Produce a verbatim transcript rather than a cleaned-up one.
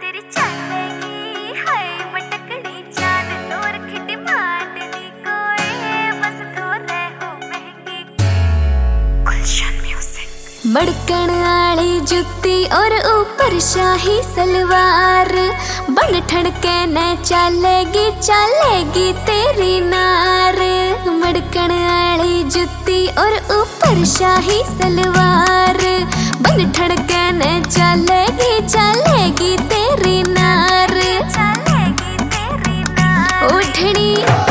तेरी चलेगी हाय मटकड़ी जान तो रखी डिमांड दी कोई बस तो रहो महंगी। गुलशन म्यूजिक। मड़कन आली जुत्ती और ऊपर शाही सलवार बन ठणके न चलेगी चलेगी तेरी नार। मड़कन आली जुत्ती और ऊपर शाही सलवार बन ठणके न चलेगी चलेगी तेरी नार। चलेगी तेरी नार। उठनी